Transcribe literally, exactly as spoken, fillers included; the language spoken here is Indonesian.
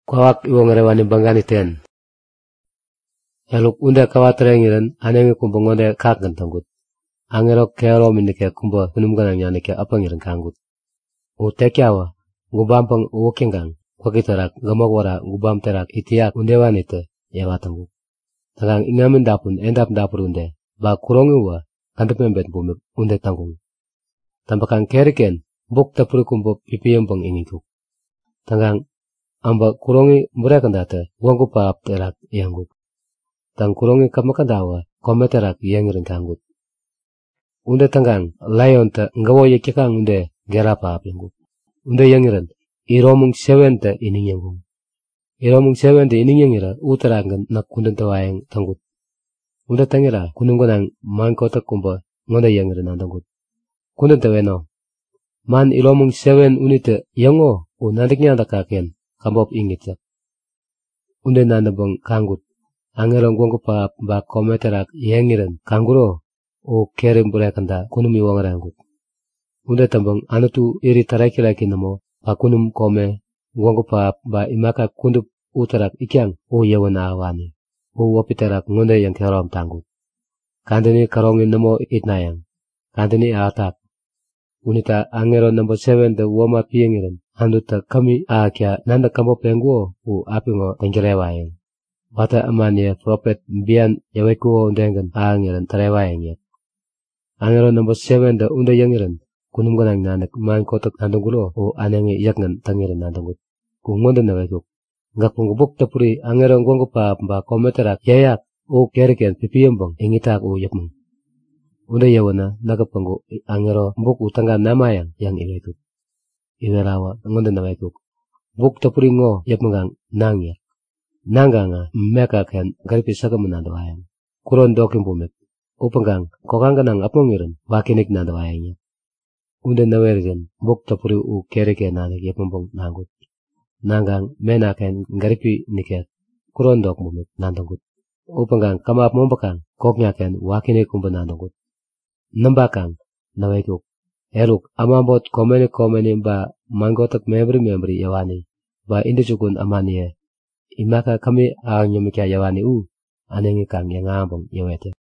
kwawak iwong rewani bangani ten. Eluk unda kawatrengiren anengi kumbo ngonde kakan tanggut. Angero kero minike kumbo hunumganang nyanike apangiren kangut. U tekyawa, ngubampang uwokengang, kwakitarak gamagwara ngubam terak itiak undewanite yawatangu. Tangang ingamin dapun endap dapur unde, ba kurongi wa kantepembet bumik unde tanggung. Tampakang keriken, buk tapuri kumbo pipiyembang ingikuk. Tangang amba kurongi murekandate wangu paap terak yangut. Tang kurongi kamakandawa kometerak yangirin kangut. Unde tanggang layon te ngawo yekikang unde gera paap yangut. Unde yangiran iromung sewente ining yangung. Iromung sewente ining yangira uteragan nak kundenta wayang tanggut. Unde tangira kununggonang man kotak kumba ngonde yangiran nandanggut. Kundenta weno. Man iromung sewen unite yango u nandiknya dakaken kambop ingit. Unde nandabang kangut. Angerong gongko paap ba kometerak yangiran kanguro o kerim burekanda kunumi wangarangut. Unde tambang anutu iri tarakilaki namo pa kunum kome gongko paap ba imaka kundup utarak ikyang o yawana awani. O wapiterak ngonde yang kerom tanggut. Kandini karongin namo itnayang. Kandini atak. Unita angero number seven the wama piyangiran. Anduta kami aakya nanda kambo penggo u apingo tenggerewayang. Bata amanya prophet bian yawekuo undengan aangiran tarewayang ya. Angero number seven the unda yangiran. Kunum ganang nanak man kotak nandunggulo o anangi yaknan tangiran nandunggut. Kungonda nawekuk. Ngak punggubuk tapuri angero ngonggo pa mba kometerak yayak o keriken pipiyembang ingitak o yapmung. Unda yawana nakapanggo angero mbuk utangga namayang yang iwekuk. Iwerawa ngonda nawekuk. Buk tapuri ngo yapmungang nangya. Nanganga meka ken garipi sagamun nandawayang. Kuron dokim bumek. Upanggang kokanga nang apongiran wakinik nandawayangnya. Unda nawerigen buk tapuri u kerike nanik yapmumbong nanggut. Nanggang mena ken garipi niket. Kuron dok bumek nandanggut. Upanggang kamap mombakang koknya ken wakinik kumba nandanggut. Nambakang nawekuk. Eruk amambot komeni komeni ba manggotak membri membri yawani. Ba indisukun amaniye. Imaka kami ang yumikya yawani u, anengi kang yang ngambong yawete.